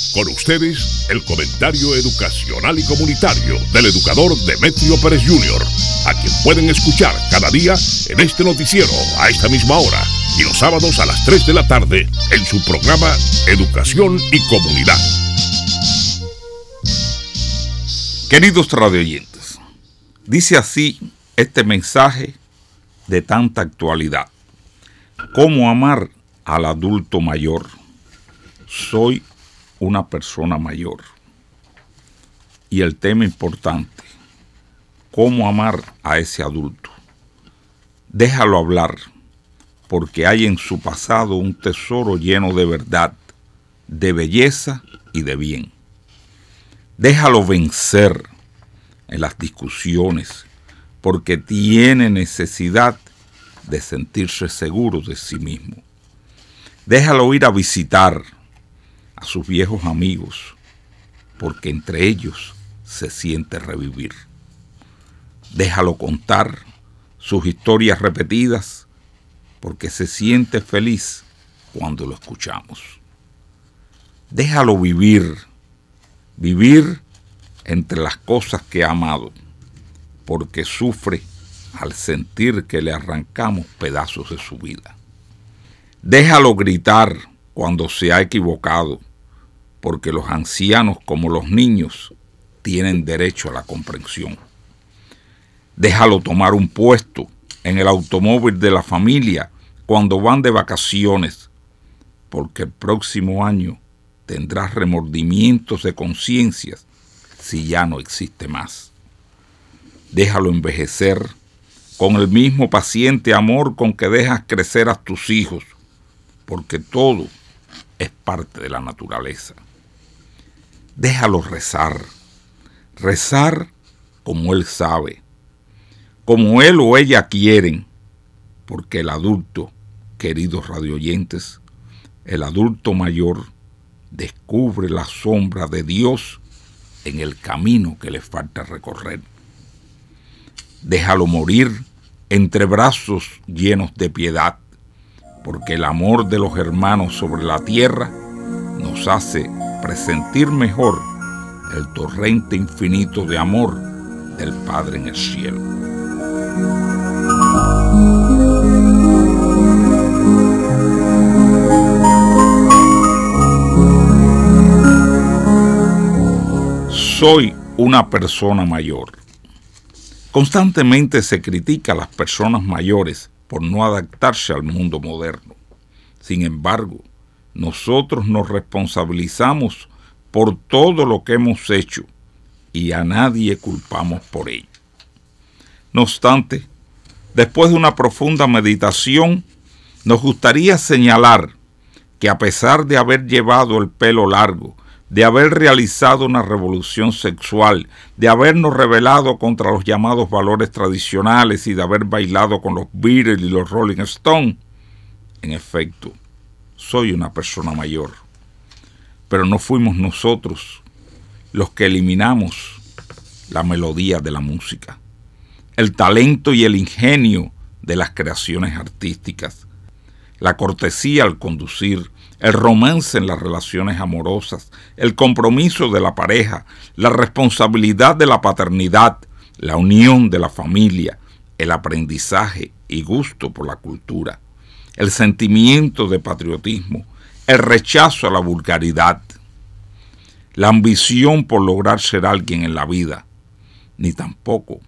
Con ustedes, el comentario educacional y comunitario del educador Demetrio Pérez Jr., a quien pueden escuchar cada día en este noticiero a esta misma hora y los sábados a las 3 de la tarde en su programa Educación y Comunidad. Queridos radioyentes, dice así este mensaje de tanta actualidad: ¿cómo amar al adulto mayor? Soy una persona mayor. Y el tema importante: ¿cómo amar a ese adulto? Déjalo hablar, porque hay en su pasado un tesoro lleno de verdad, de belleza y de bien. Déjalo vencer en las discusiones, porque tiene necesidad de sentirse seguro de sí mismo. Déjalo ir a visitar a sus viejos amigos, porque entre ellos se siente revivir. Déjalo contar sus historias repetidas, porque se siente feliz cuando lo escuchamos. Déjalo vivir entre las cosas que ha amado, porque sufre al sentir que le arrancamos pedazos de su vida. Déjalo gritar cuando se ha equivocado, porque los ancianos, como los niños, tienen derecho a la comprensión. Déjalo tomar un puesto en el automóvil de la familia cuando van de vacaciones, porque el próximo año tendrás remordimientos de conciencia si ya no existe más. Déjalo envejecer con el mismo paciente amor con que dejas crecer a tus hijos, porque todo es parte de la naturaleza. Déjalo rezar como él sabe, como él o ella quieren, porque el adulto, queridos radioyentes, el adulto mayor descubre la sombra de Dios en el camino que le falta recorrer. Déjalo morir entre brazos llenos de piedad, porque el amor de los hermanos sobre la tierra nos hace presentir mejor el torrente infinito de amor del Padre en el cielo. Soy una persona mayor. Constantemente se critica a las personas mayores por no adaptarse al mundo moderno. Sin embargo, nosotros nos responsabilizamos por todo lo que hemos hecho y a nadie culpamos por ello. No obstante, después de una profunda meditación, nos gustaría señalar que a pesar de haber llevado el pelo largo, de haber realizado una revolución sexual, de habernos rebelado contra los llamados valores tradicionales y de haber bailado con los Beatles y los Rolling Stones, en efecto, soy una persona mayor. Pero no fuimos nosotros los que eliminamos la melodía de la música, el talento y el ingenio de las creaciones artísticas, la cortesía al conducir, el romance en las relaciones amorosas, el compromiso de la pareja, la responsabilidad de la paternidad, la unión de la familia, el aprendizaje y gusto por la cultura, el sentimiento de patriotismo, el rechazo a la vulgaridad, la ambición por lograr ser alguien en la vida, ni tampoco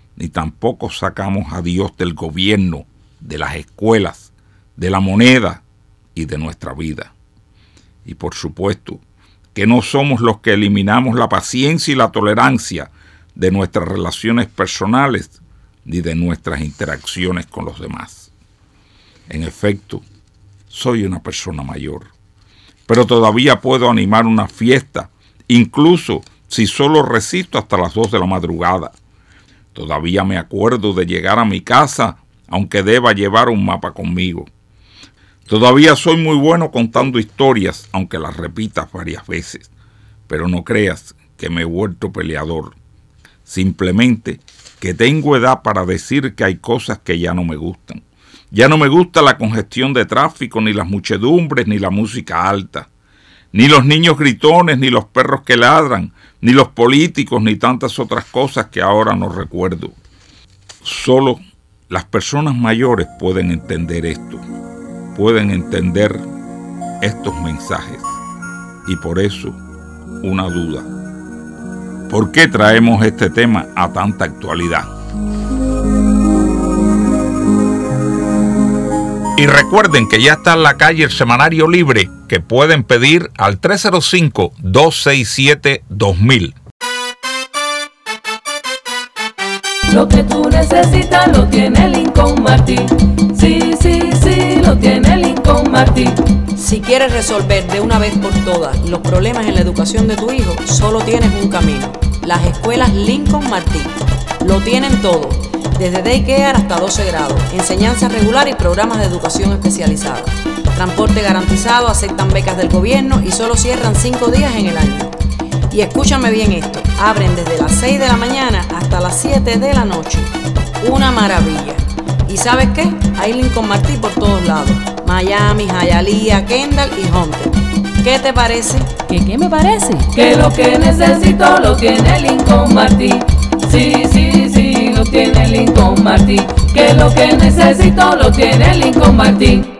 sacamos a Dios del gobierno, de las escuelas, de la moneda y de nuestra vida. Y por supuesto que no somos los que eliminamos la paciencia y la tolerancia de nuestras relaciones personales ni de nuestras interacciones con los demás. En efecto, soy una persona mayor, pero todavía puedo animar una fiesta, incluso si solo resisto hasta las 2 de la madrugada. Todavía me acuerdo de llegar a mi casa, aunque deba llevar un mapa conmigo. Todavía soy muy bueno contando historias, aunque las repitas varias veces. Pero no creas que me he vuelto peleador. Simplemente que tengo edad para decir que hay cosas que ya no me gustan. Ya no me gusta la congestión de tráfico, ni las muchedumbres, ni la música alta. ni los niños gritones, ni los perros que ladran, ni los políticos, ni tantas otras cosas que ahora no recuerdo. Solo las personas mayores pueden entender esto, pueden entender estos mensajes. Y por eso, una duda. ¿Por qué traemos este tema a tanta actualidad? Y recuerden que ya está en la calle el semanario libre que pueden pedir al 305-267-2000. Lo que tú necesitas lo tiene Lincoln Martin. Sí, sí, sí, lo tiene Lincoln Martin. Si quieres resolver de una vez por todas los problemas en la educación de tu hijo, solo tienes un camino: las escuelas Lincoln Martin. Lo tienen todo, desde daycare hasta 12 grados, enseñanza regular y programas de educación especializada. Transporte garantizado, aceptan becas del gobierno y solo cierran 5 días en el año. Y escúchame bien esto, abren desde las 6 de la mañana hasta las 7 de la noche. Una maravilla. ¿Y sabes qué? Hay Lincoln Martin por todos lados: Miami, Hialeah, Kendall y Hunter. ¿Qué te parece? ¿Qué me parece? Que lo que necesito lo tiene Lincoln Martin. Sí, sí, sí, lo tiene Lincoln Martin. Que lo que necesito lo tiene Lincoln Martin.